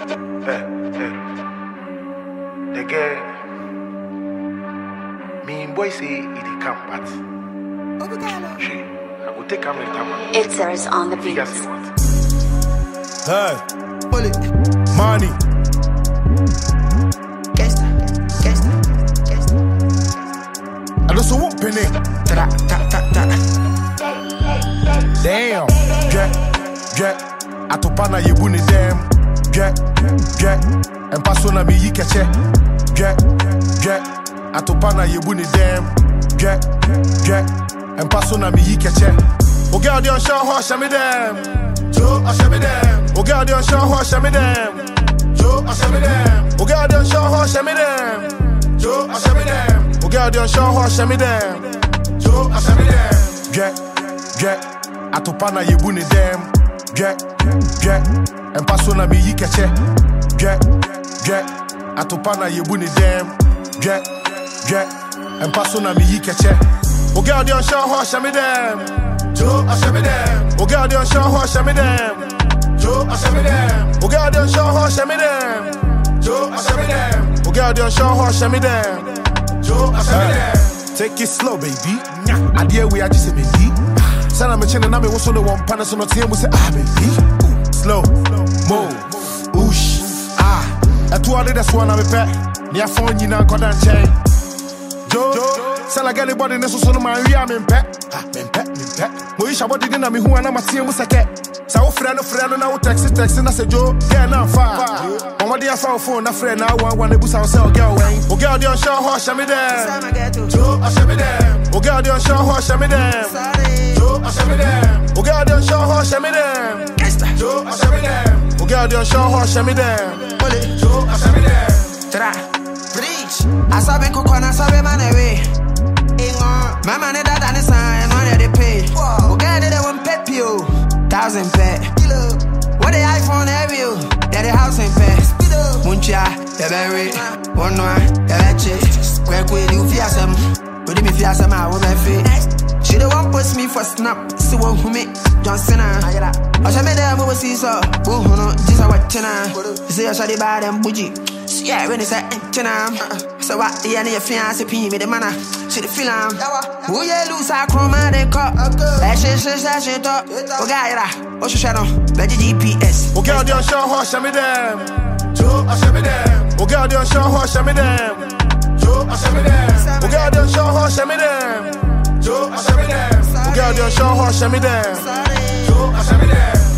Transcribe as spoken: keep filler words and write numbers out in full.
Hey, hey. The girl, me and boy say it come, but she, I will take camera time. It's ours on the beat. Hey, pull it, money. Gangsta, gangsta, gangsta. I don't so what penny. Ta ta ta ta. Damn, get, get. Atopana yebuni dem. Get, get. And pasona mi yikeche. Get, get. Atopana yebuni dem. Get, get. And pasona mi yikeche. O girl di on show ho shame dem. Joe I shame dem. O girl di on show ho shame dem. Joe I shame dem. O girl di on show ho shame dem. Joe I shame dem. O girl di on show ho shame dem. Joe I shame dem. Get, get. Atopana yebuni dem. Get, get. And pasona mi yikeche. Get, get. Atopana yebuni dem. Get, get. And pasona mi yikeche. O girl di on show ho shame dem. Joe I shame dem. O girl di on show ho shame dem. Joe I shame dem. O girl di on show ho shame dem. Joe I shame dem. O girl di on show ho shame dem. Joe I shame dem. Take it slow, baby. Idea we are just a baby. Sana me chene na me woso no one pana so no tie mu say ah baby. Slow, move, oosh, ah. Eto ade that's one na me pe. Me afon nyina nkoda nchen. Joe, sell like anybody neso so no man wi am pe. Ah, me pe, me pe. Mo isha body din na me hu ana matie mu seke. Sa wo frɛ no frɛ no na wo text text na say Joe, girl na fa. On what dia fa phone na frɛ na one one ebusa wo say o girl wen. O girl dey on show ho sha me dem. Joe, I sha me dem. O girl dey on show ho sha me dem. Joe, I sha me dem. O girl dey on show ho sha me dem. Joe, I sha me dem. O girl dey on show ho sha me dem. Joe, I sha me dem. Tra, preach. I saw me cook on I saw me man away. My money that and the sign on they pay. O girl they won't pay you. Thousand pay. What the iPhone have you? That the house ain't pay. Muncha, the berry, one one, the lecture. Quick with you fear some. Would me fear some I will be fit. She the one puts me for snap. See one who me Johnson. I shall make them over see so. Who no, just a watching. See I shall be bad and bougie. Yeah, when it's a antenna. So what the end of your fiancé pee me the manna. She the film. Who you lose a chroma they cut. That shit, shit, shit, shit up. Oh, guy, oh, she shadow. Let the G P S. O girl, they on show ho sha me dem. Joe, I sha me dem. O girl, they on show ho sha me dem. Joe, I sha me dem. O girl, they on show ho sha me dem. Joe, I sha me dem. O girl, they on show ho sha me dem. Joe, I sha me dem.